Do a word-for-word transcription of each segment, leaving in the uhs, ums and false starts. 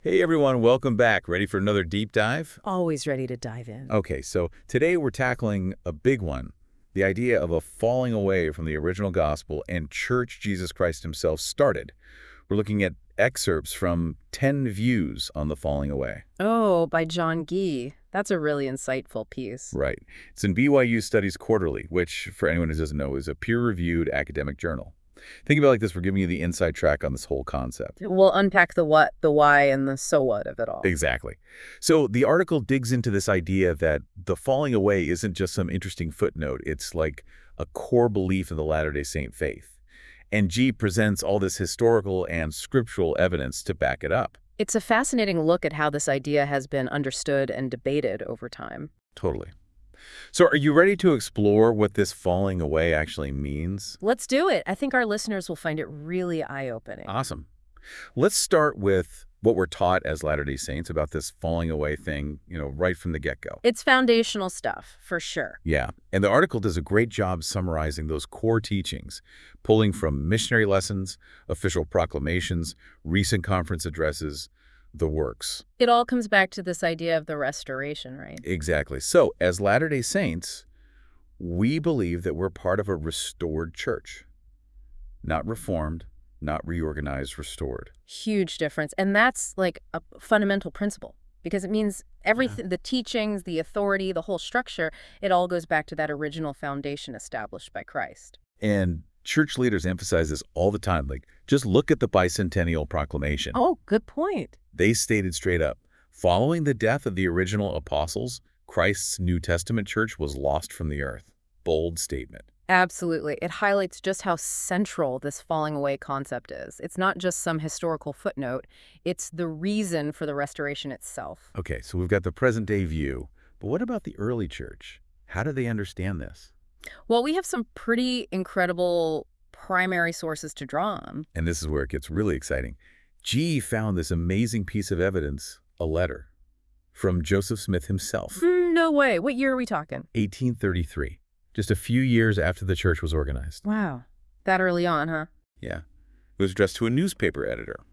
Hey everyone, welcome back. Ready for another deep dive? Always ready to dive in. Okay, so today we're tackling a big one, the idea of a falling away from the original gospel and church Jesus Christ himself started. We're looking at excerpts from ten Views on the Falling Away. Oh, by John Gee. That's a really insightful piece. Right. It's in B Y U Studies Quarterly, which, for anyone who doesn't know, is a peer-reviewed academic journal. Think about it like this, we're giving you the inside track on this whole concept. We'll unpack the what, the why, and the so what of it all. Exactly. So the article digs into this idea that the falling away isn't just some interesting footnote. It's like a core belief in the Latter-day Saint faith. And Gee presents all this historical and scriptural evidence to back it up. It's a fascinating look at how this idea has been understood and debated over time. Totally. So are you ready to explore what this falling away actually means? Let's do it. I think our listeners will find it really eye-opening. Awesome. Let's start with what we're taught as Latter-day Saints about this falling away thing, you know, right from the get-go. It's foundational stuff, for sure. Yeah, and the article does a great job summarizing those core teachings, pulling from missionary lessons, official proclamations, recent conference addresses, the works. It all comes back to this idea of the restoration, right? Exactly. So, as Latter-day Saints, we believe that we're part of a restored church. Not reformed, not reorganized, restored. Huge difference. And that's like a fundamental principle because it means everything, the teachings, the authority, the whole structure, it all goes back to that original foundation established by Christ. And church leaders emphasize this all the time. Like, just look at the bicentennial proclamation. Oh, good point. They stated straight up, following the death of the original apostles, Christ's New Testament church was lost from the earth. Bold statement. Absolutely. It highlights just how central this falling away concept is. It's not just some historical footnote. It's the reason for the restoration itself. Okay, so we've got the present-day view. But what about the early church? How do they understand this? Well, we have some pretty incredible primary sources to draw on. And this is where it gets really exciting. Gee found this amazing piece of evidence, a letter, from Joseph Smith himself. Mm, no way. What year are we talking? eighteen thirty-three, just a few years after the church was organized. Wow. That early on, huh? Yeah. It was addressed to a newspaper editor.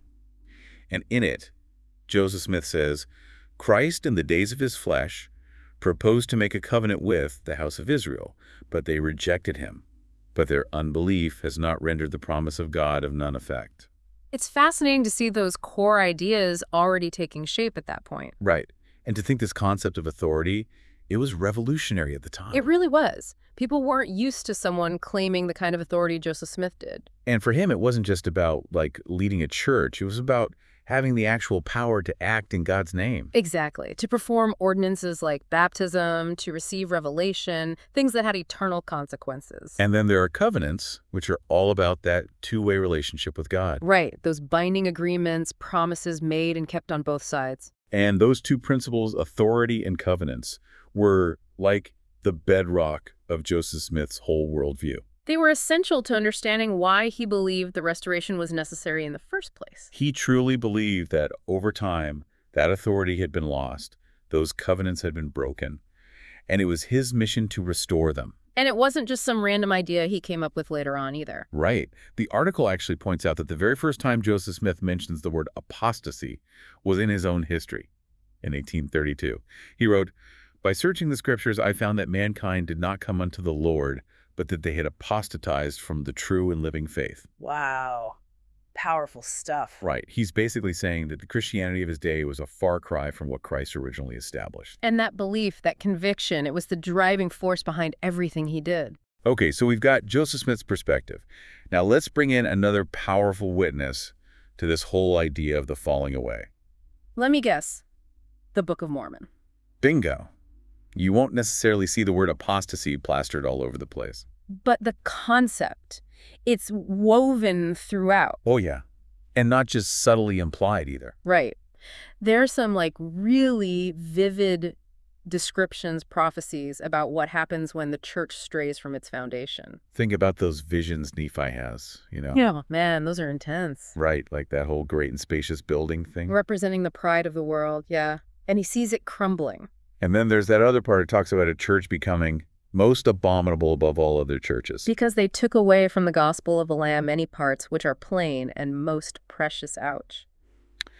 And in it, Joseph Smith says, Christ in the days of his flesh proposed to make a covenant with the house of Israel, but they rejected him. But their unbelief has not rendered the promise of God of none effect. It's fascinating to see those core ideas already taking shape at that point. Right. And to think this concept of authority, it was revolutionary at the time. It really was. People weren't used to someone claiming the kind of authority Joseph Smith did. And for him, it wasn't just about, like, leading a church. It was about having the actual power to act in God's name. Exactly. To perform ordinances like baptism, to receive revelation, things that had eternal consequences. And then there are covenants, which are all about that two-way relationship with God. Right. Those binding agreements, promises made and kept on both sides. And those two principles, authority and covenants, were like the bedrock of Joseph Smith's whole worldview. They were essential to understanding why he believed the restoration was necessary in the first place. He truly believed that over time, that authority had been lost, those covenants had been broken, and it was his mission to restore them. And it wasn't just some random idea he came up with later on either. Right. The article actually points out that the very first time Joseph Smith mentions the word apostasy was in his own history, in eighteen thirty-two. He wrote, "By searching the scriptures, I found that mankind did not come unto the Lord, but that they had apostatized from the true and living faith." Wow. Powerful stuff. Right. He's basically saying that the Christianity of his day was a far cry from what Christ originally established. And that belief, that conviction, it was the driving force behind everything he did. Okay, so we've got Joseph Smith's perspective. Now let's bring in another powerful witness to this whole idea of the falling away. Let me guess. The Book of Mormon. Bingo. You won't necessarily see the word apostasy plastered all over the place. But the concept, it's woven throughout. Oh, yeah. And not just subtly implied either. Right. There's some like really vivid descriptions, prophecies about what happens when the church strays from its foundation. Think about those visions Nephi has, you know? Yeah, man, those are intense. Right, like that whole great and spacious building thing. Representing the pride of the world, yeah. And he sees it crumbling. And then there's that other part that talks about a church becoming most abominable above all other churches. Because they took away from the gospel of the Lamb many parts which are plain and most precious. Ouch.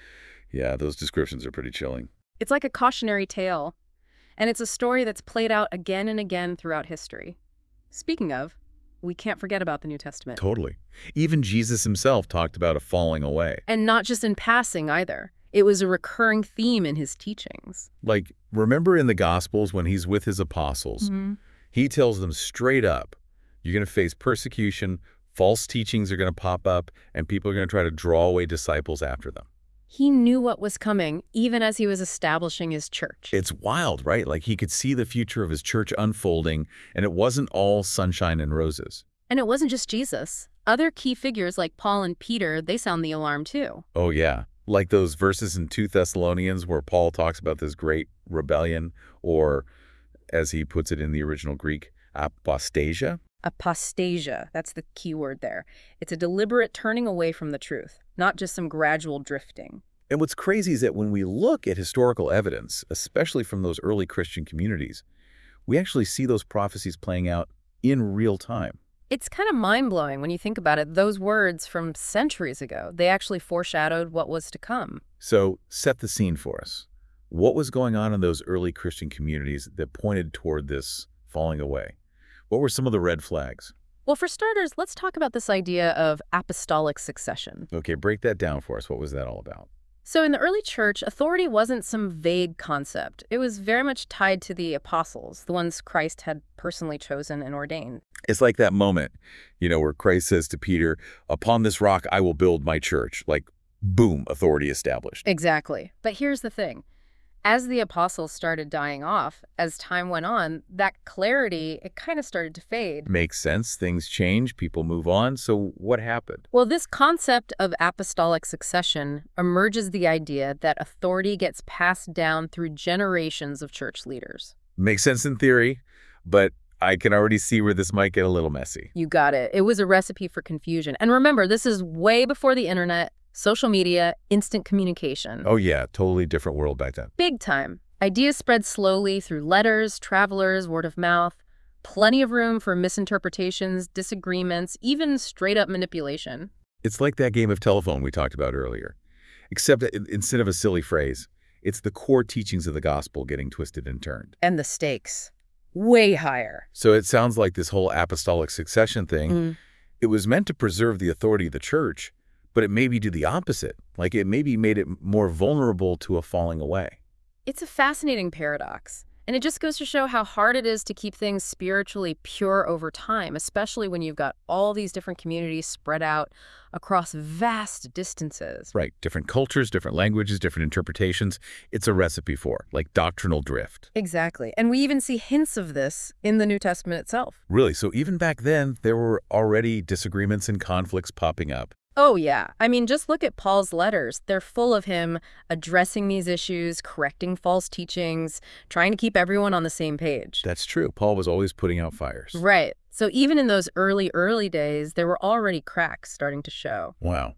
Yeah, those descriptions are pretty chilling. It's like a cautionary tale, and it's a story that's played out again and again throughout history. Speaking of, we can't forget about the New Testament. Totally. Even Jesus himself talked about a falling away. And not just in passing either. It was a recurring theme in his teachings. Like, remember in the Gospels when he's with his apostles, Mm-hmm. he tells them straight up, you're going to face persecution, false teachings are going to pop up, and people are going to try to draw away disciples after them. He knew what was coming, even as he was establishing his church. It's wild, right? Like he could see the future of his church unfolding, and it wasn't all sunshine and roses. And it wasn't just Jesus. Other key figures like Paul and Peter, they sound the alarm too. Oh, yeah. Like those verses in Second Thessalonians where Paul talks about this great rebellion, or, as he puts it in the original Greek, apostasia. Apostasia, that's the key word there. It's a deliberate turning away from the truth, not just some gradual drifting. And what's crazy is that when we look at historical evidence, especially from those early Christian communities, we actually see those prophecies playing out in real time. It's kind of mind-blowing when you think about it. Those words from centuries ago, they actually foreshadowed what was to come. So set the scene for us. What was going on in those early Christian communities that pointed toward this falling away? What were some of the red flags? Well, for starters, let's talk about this idea of apostolic succession. Okay, break that down for us. What was that all about? So in the early church, authority wasn't some vague concept. It was very much tied to the apostles, the ones Christ had personally chosen and ordained. It's like that moment, you know, where Christ says to Peter, upon this rock I will build my church. Like, boom, authority established. Exactly. But here's the thing. As the apostles started dying off, as time went on, that clarity, it kind of started to fade. Makes sense. Things change. People move on. So what happened? Well, this concept of apostolic succession emerges the idea that authority gets passed down through generations of church leaders. Makes sense in theory, but I can already see where this might get a little messy. You got it. It was a recipe for confusion. And remember, this is way before the internet, social media, instant communication. Oh, yeah. Totally different world back then. Big time. Ideas spread slowly through letters, travelers, word of mouth. Plenty of room for misinterpretations, disagreements, even straight-up manipulation. It's like that game of telephone we talked about earlier. Except that instead of a silly phrase, it's the core teachings of the gospel getting twisted and turned. And the stakes. Way higher. So it sounds like this whole apostolic succession thing, Mm. it was meant to preserve the authority of the church, but it maybe do the opposite. Like it maybe made it more vulnerable to a falling away. It's a fascinating paradox. And it just goes to show how hard it is to keep things spiritually pure over time, especially when you've got all these different communities spread out across vast distances. Right. Different cultures, different languages, different interpretations. It's a recipe for, like, doctrinal drift. Exactly. And we even see hints of this in the New Testament itself. Really? So even back then, there were already disagreements and conflicts popping up. Oh, yeah. I mean, just look at Paul's letters. They're full of him addressing these issues, correcting false teachings, trying to keep everyone on the same page. That's true. Paul was always putting out fires. Right. So even in those early, early days, there were already cracks starting to show. Wow.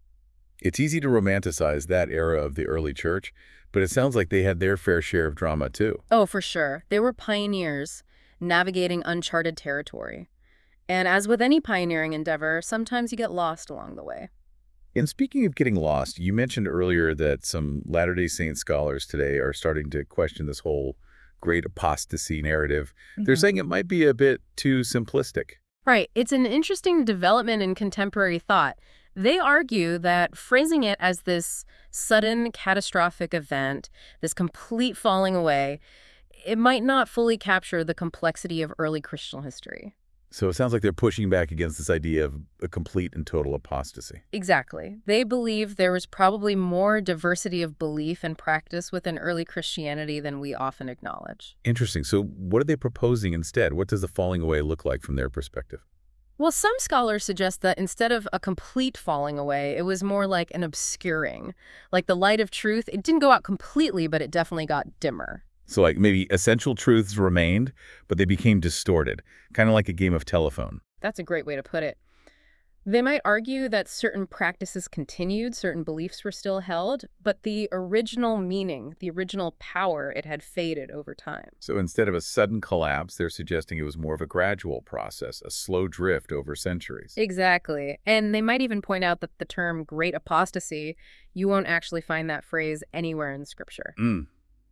It's easy to romanticize that era of the early church, but it sounds like they had their fair share of drama, too. Oh, for sure. They were pioneers navigating uncharted territory. And as with any pioneering endeavor, sometimes you get lost along the way. And speaking of getting lost, you mentioned earlier that some Latter-day Saint scholars today are starting to question this whole great apostasy narrative. They're saying it might be a bit too simplistic. Right. It's an interesting development in contemporary thought. They argue that phrasing it as this sudden catastrophic event, this complete falling away, it might not fully capture the complexity of early Christian history. So it sounds like they're pushing back against this idea of a complete and total apostasy. Exactly. They believe there was probably more diversity of belief and practice within early Christianity than we often acknowledge. Interesting. So what are they proposing instead? What does the falling away look like from their perspective? Well, some scholars suggest that instead of a complete falling away, it was more like an obscuring. Like the light of truth, it didn't go out completely, but it definitely got dimmer. So like maybe essential truths remained, but they became distorted, kind of like a game of telephone. That's a great way to put it. They might argue that certain practices continued, certain beliefs were still held, but the original meaning, the original power, it had faded over time. So instead of a sudden collapse, they're suggesting it was more of a gradual process, a slow drift over centuries. Exactly. And they might even point out that the term great apostasy, you won't actually find that phrase anywhere in Scripture. Mm.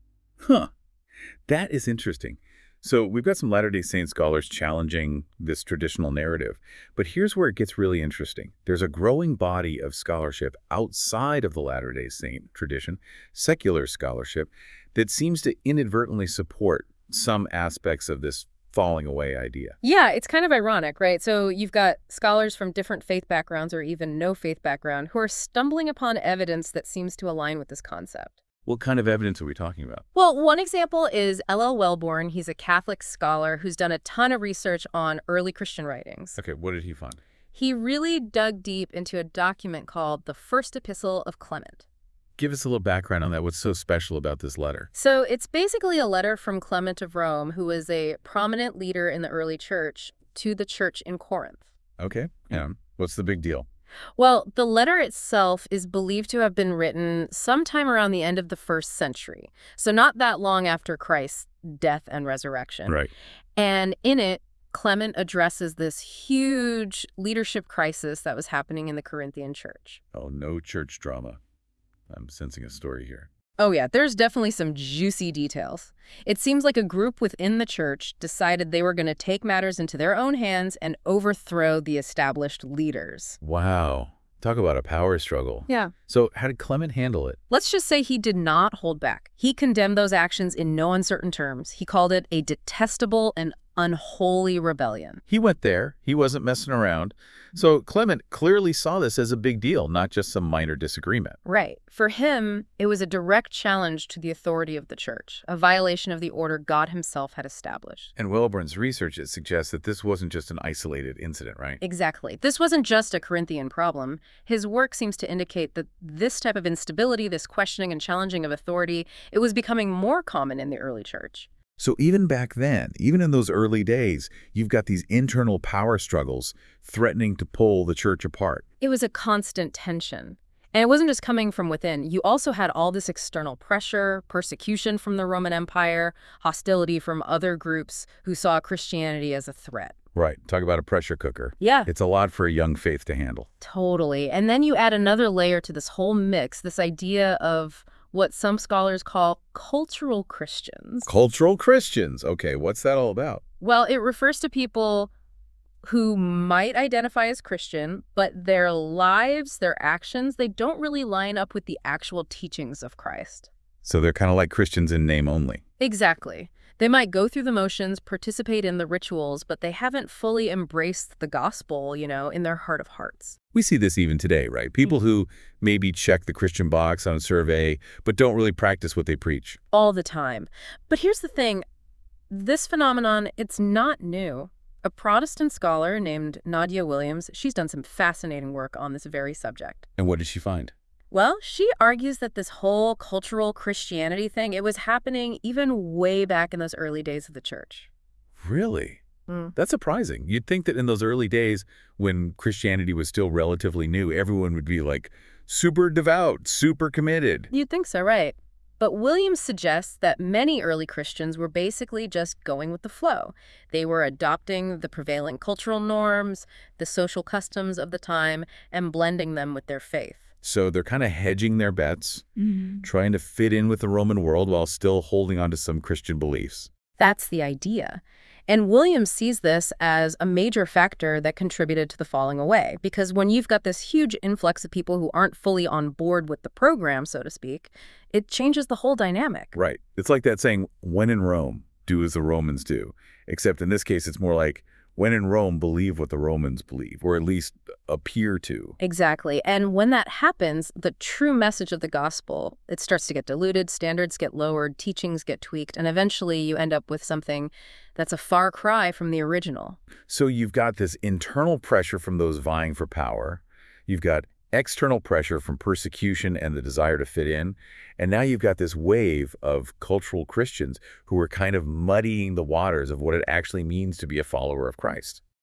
Huh. That is interesting. So we've got some Latter-day Saint scholars challenging this traditional narrative. But here's where it gets really interesting. There's a growing body of scholarship outside of the Latter-day Saint tradition, secular scholarship, that seems to inadvertently support some aspects of this falling away idea. Yeah, it's kind of ironic, right? So you've got scholars from different faith backgrounds or even no faith background who are stumbling upon evidence that seems to align with this concept. What kind of evidence are we talking about? Well, one example is L L Wellborn. He's a Catholic scholar who's done a ton of research on early Christian writings. Okay, what did he find? He really dug deep into a document called the First Epistle of Clement. Give us a little background on that. What's so special about this letter? So it's basically a letter from Clement of Rome, who was a prominent leader in the early church, to the church in Corinth. Okay, yeah. What's the big deal? Well, the letter itself is believed to have been written sometime around the end of the first century, so not that long after Christ's death and resurrection. Right. And in it, Clement addresses this huge leadership crisis that was happening in the Corinthian church. Oh, no church drama. I'm sensing a story here. Oh yeah, there's definitely some juicy details. It seems like a group within the church decided they were going to take matters into their own hands and overthrow the established leaders. Wow. Talk about a power struggle. Yeah. So how did Clement handle it? Let's just say he did not hold back. He condemned those actions in no uncertain terms. He called it a detestable and unholy rebellion. He went there. He wasn't messing around. So Clement clearly saw this as a big deal, not just some minor disagreement. Right. For him, it was a direct challenge to the authority of the church, a violation of the order God himself had established. And Wellborn's research it suggests that this wasn't just an isolated incident, right? Exactly. This wasn't just a Corinthian problem. His work seems to indicate that this type of instability, this questioning and challenging of authority, it was becoming more common in the early church. So even back then, even in those early days, you've got these internal power struggles threatening to pull the church apart. It was a constant tension. And it wasn't just coming from within. You also had all this external pressure, persecution from the Roman Empire, hostility from other groups who saw Christianity as a threat. Right. Talk about a pressure cooker. Yeah. It's a lot for a young faith to handle. Totally. And then you add another layer to this whole mix, this idea of what some scholars call cultural Christians. Cultural Christians. Okay, what's that all about? Well, it refers to people who might identify as Christian, but their lives, their actions, they don't really line up with the actual teachings of Christ. So they're kind of like Christians in name only. Exactly. They might go through the motions, participate in the rituals, but they haven't fully embraced the gospel, you know, in their heart of hearts. We see this even today, right? People who maybe check the Christian box on a survey, but don't really practice what they preach. All the time. But here's the thing. This phenomenon, it's not new. A Protestant scholar named Nadia Williams, she's done some fascinating work on this very subject. And what did she find? Well, she argues that this whole cultural Christianity thing, it was happening even way back in those early days of the church. Really? Mm. That's surprising. You'd think that in those early days, when Christianity was still relatively new, everyone would be like super devout, super committed. You'd think so, right? But Williams suggests that many early Christians were basically just going with the flow. They were adopting the prevailing cultural norms, the social customs of the time, and blending them with their faith. So they're kind of hedging their bets, Mm-hmm. trying to fit in with the Roman world while still holding on to some Christian beliefs. That's the idea. And Williams sees this as a major factor that contributed to the falling away, because when you've got this huge influx of people who aren't fully on board with the program, so to speak, it changes the whole dynamic. Right. It's like that saying, when in Rome, do as the Romans do. Except in this case, it's more like, when in Rome, believe what the Romans believe, or at least appear to. Exactly. And when that happens, the true message of the gospel, it starts to get diluted, standards get lowered, teachings get tweaked, and eventually you end up with something that's a far cry from the original. So you've got this internal pressure from those vying for power. You've got external pressure from persecution and the desire to fit in. And now you've got this wave of cultural Christians who are kind of muddying the waters of what it actually means to be a follower of Christ.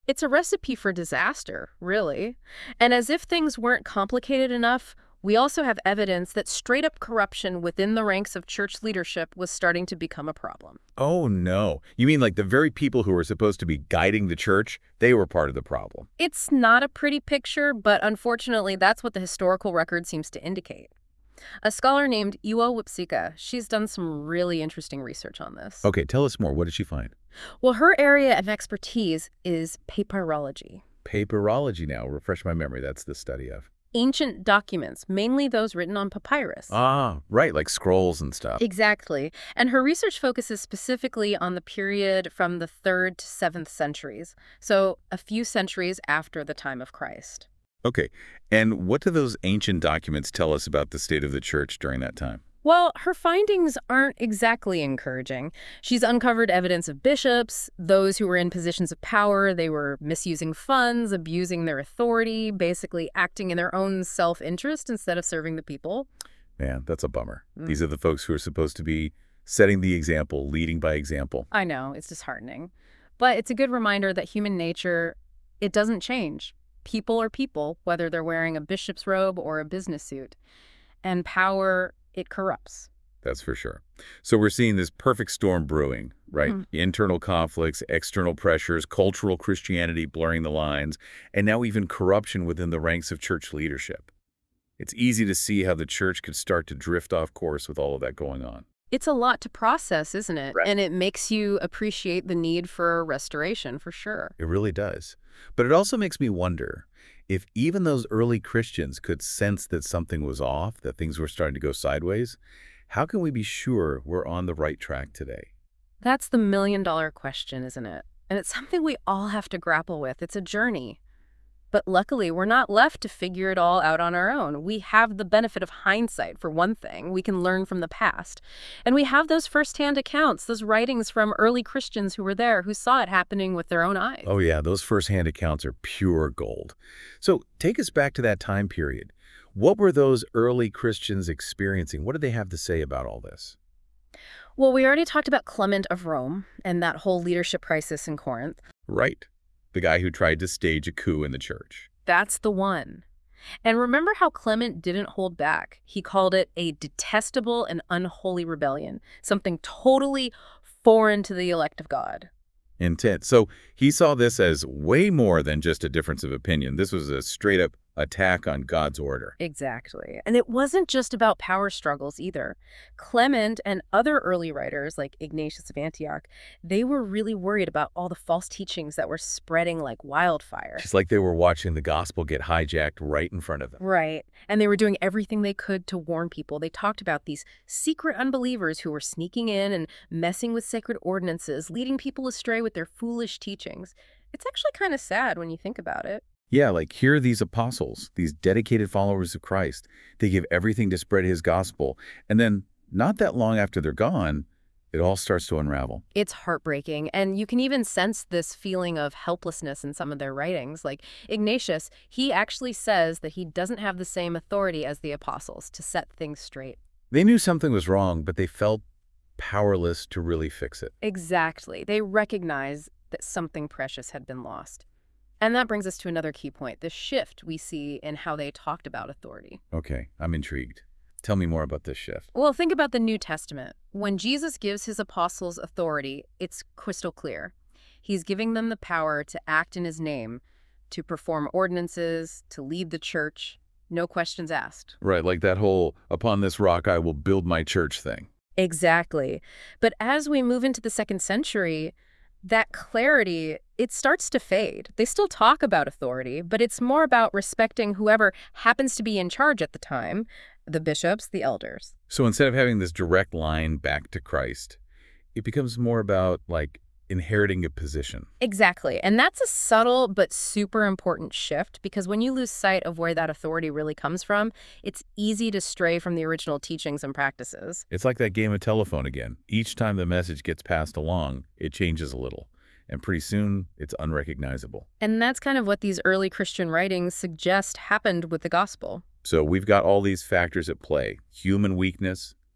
It's a recipe for disaster, really. And as if things weren't complicated enough, we also have evidence that straight-up corruption within the ranks of church leadership was starting to become a problem. Oh, no. You mean like the very people who were supposed to be guiding the church, they were part of the problem? It's not a pretty picture, but unfortunately, that's what the historical record seems to indicate. A scholar named Iwo Wipsika, she's done some really interesting research on this. Okay, tell us more. What did she find? Well, her area of expertise is papyrology. Papyrology now. Refresh my memory. That's the study of. Ancient documents, mainly those written on papyrus. Ah, right, like scrolls and stuff. Exactly. And her research focuses specifically on the period from the third to seventh centuries, so a few centuries after the time of Christ. Okay, and what do those ancient documents tell us about the state of the church during that time? Well, her findings aren't exactly encouraging. She's uncovered evidence of bishops, those who were in positions of power. They were misusing funds, abusing their authority, basically acting in their own self-interest instead of serving the people. Man, that's a bummer. Mm. These are the folks who are supposed to be setting the example, leading by example. I know, it's disheartening. But it's a good reminder that human nature, it doesn't change. People are people, whether they're wearing a bishop's robe or a business suit. And power, it corrupts. That's for sure. So we're seeing this perfect storm brewing, right? Mhm. Internal conflicts, external pressures, cultural Christianity blurring the lines, and now even corruption within the ranks of church leadership. It's easy to see how the church could start to drift off course with all of that going on. It's a lot to process, isn't it? Right. And it makes you appreciate the need for restoration, for sure. It really does. But it also makes me wonder if even those early Christians could sense that something was off, that things were starting to go sideways, how can we be sure we're on the right track today? That's the million-dollar question, isn't it? And it's something we all have to grapple with. It's a journey. But luckily, we're not left to figure it all out on our own. We have the benefit of hindsight, for one thing. We can learn from the past. And we have those firsthand accounts, those writings from early Christians who were there, who saw it happening with their own eyes. Oh yeah, those firsthand accounts are pure gold. So take us back to that time period. What were those early Christians experiencing? What did they have to say about all this? Well, we already talked about Clement of Rome and that whole leadership crisis in Corinth. Right. The guy who tried to stage a coup in the church. That's the one. And remember how Clement didn't hold back. He called it a detestable and unholy rebellion, something totally foreign to the elect of God. Intense. So he saw this as way more than just a difference of opinion. This was a straight-up attack on God's order. Exactly. And it wasn't just about power struggles either. Clement and other early writers like Ignatius of Antioch, they were really worried about all the false teachings that were spreading like wildfire. Just like they were watching the gospel get hijacked right in front of them. Right. And they were doing everything they could to warn people. They talked about these secret unbelievers who were sneaking in and messing with sacred ordinances, leading people astray with their foolish teachings. It's actually kind of sad when you think about it. Yeah, like here are these apostles, these dedicated followers of Christ. They give everything to spread his gospel. And then not that long after they're gone, it all starts to unravel. It's heartbreaking, and you can even sense this feeling of helplessness in some of their writings. Like Ignatius, he actually says that he doesn't have the same authority as the apostles to set things straight. They knew something was wrong, but they felt powerless to really fix it. Exactly. They recognize that something precious had been lost. And that brings us to another key point, the shift we see in how they talked about authority. Okay, I'm intrigued. Tell me more about this shift. Well, think about the New Testament. When Jesus gives his apostles authority, it's crystal clear. He's giving them the power to act in his name, to perform ordinances, to lead the church, no questions asked. Right, like that whole, upon this rock I will build my church thing. Exactly. But as we move into the second century, that clarity, it starts to fade. They still talk about authority, but it's more about respecting whoever happens to be in charge at the time, the bishops, the elders. So instead of having this direct line back to Christ, it becomes more about, like, inheriting a position. Exactly. And that's a subtle but super important shift, because when you lose sight of where that authority really comes from, it's easy to stray from the original teachings and practices. It's like that game of telephone again. Each time the message gets passed along, it changes a little. And pretty soon, it's unrecognizable. And that's kind of what these early Christian writings suggest happened with the gospel. So we've got all these factors at play. Human weakness,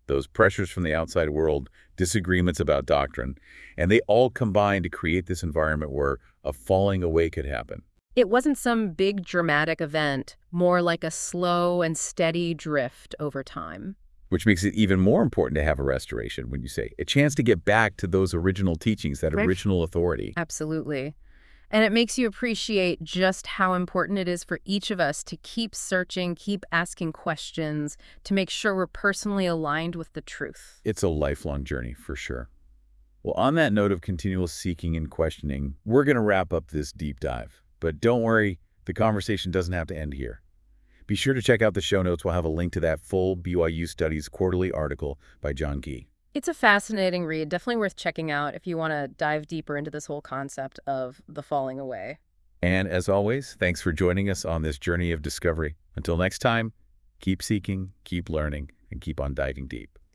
those pressures from the outside world, disagreements about doctrine, and they all combine to create this environment where a falling away could happen. It wasn't some big dramatic event, more like a slow and steady drift over time. Which makes it even more important to have a restoration, when you say, a chance to get back to those original teachings, that Right. original authority. Absolutely. And it makes you appreciate just how important it is for each of us to keep searching, keep asking questions, to make sure we're personally aligned with the truth. It's a lifelong journey, for sure. Well, on that note of continual seeking and questioning, we're going to wrap up this deep dive. But don't worry, the conversation doesn't have to end here. Be sure to check out the show notes. We'll have a link to that full B Y U Studies quarterly article by John Gee. It's a fascinating read, definitely worth checking out if you want to dive deeper into this whole concept of the falling away. And as always, thanks for joining us on this journey of discovery. Until next time, keep seeking, keep learning, and keep on diving deep.